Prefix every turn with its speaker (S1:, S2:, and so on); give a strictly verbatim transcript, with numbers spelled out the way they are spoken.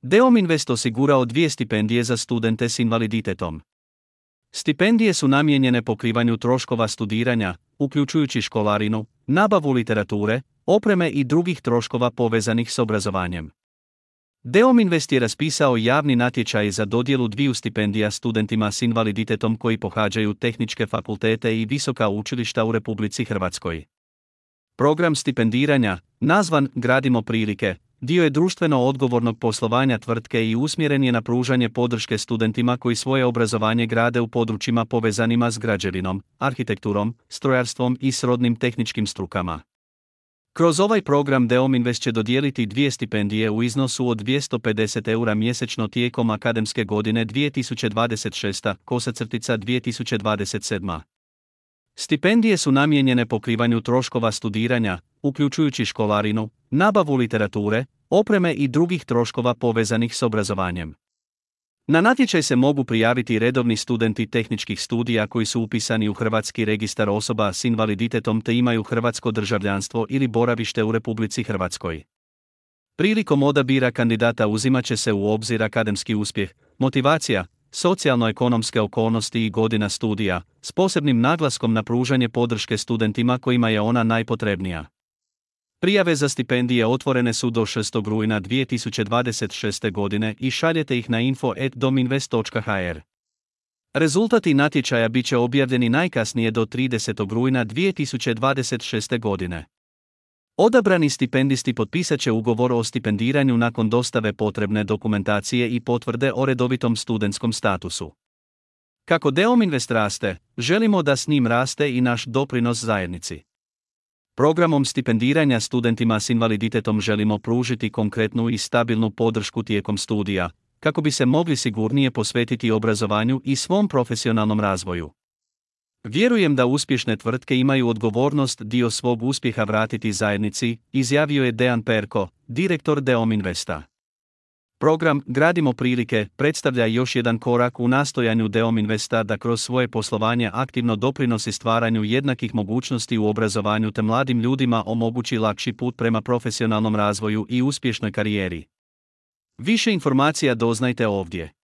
S1: Deom Invest osigurao dvije stipendije za studente s invaliditetom. Stipendije su namijenjene pokrivanju troškova studiranja, uključujući školarinu, nabavu literature, opreme i drugih troškova povezanih s obrazovanjem. Deom Invest je raspisao javni natječaj za dodjelu dviju stipendija studentima s invaliditetom koji pohađaju tehničke fakultete i visoka učilišta u Republici Hrvatskoj. Program stipendiranja, nazvan Gradimo prilike, dio je društveno odgovornog poslovanja tvrtke i usmjeren je na pružanje podrške studentima koji svoje obrazovanje grade u područjima povezanima s građevinom, arhitekturom, strojarstvom i srodnim tehničkim strukama. Kroz ovaj program Deom Invest će dodijeliti dvije stipendije u iznosu od dvjesto pedeset eura mjesečno tijekom akademske godine dvije tisuće dvadeset šesta – dvije tisuće dvadeset sedma. Stipendije su namijenjene pokrivanju troškova studiranja, uključujući školarinu, nabavu literature, opreme i drugih troškova povezanih s obrazovanjem. Na natječaj se mogu prijaviti redovni studenti tehničkih studija koji su upisani u Hrvatski registar osoba s invaliditetom te imaju hrvatsko državljanstvo ili boravište u Republici Hrvatskoj. Prilikom odabira kandidata uzimat će se u obzir akademski uspjeh, motivacija, socijalno-ekonomske okolnosti i godina studija, s posebnim naglaskom na pružanje podrške studentima kojima je ona najpotrebnija. Prijave za stipendije otvorene su do šestog rujna dvije tisuće dvadeset šeste. godine i šaljete ih na info at dominvest točka h r. Rezultati natječaja bit će objavljeni najkasnije do tridesetog rujna dvije tisuće dvadeset šeste. godine. Odabrani stipendisti potpisat će ugovor o stipendiranju nakon dostave potrebne dokumentacije i potvrde o redovitom studentskom statusu. Kako Deom Invest raste, želimo da s njim raste i naš doprinos zajednici. Programom stipendiranja studentima s invaliditetom želimo pružiti konkretnu i stabilnu podršku tijekom studija, kako bi se mogli sigurnije posvetiti obrazovanju i svom profesionalnom razvoju. Vjerujem da uspješne tvrtke imaju odgovornost dio svog uspjeha vratiti zajednici, izjavio je Dejan Perko, direktor Deom Investa. Program Gradimo prilike predstavlja još jedan korak u nastojanju Deom Investa da kroz svoje poslovanje aktivno doprinosi stvaranju jednakih mogućnosti u obrazovanju te mladim ljudima omogući lakši put prema profesionalnom razvoju i uspješnoj karijeri. Više informacija doznajte ovdje.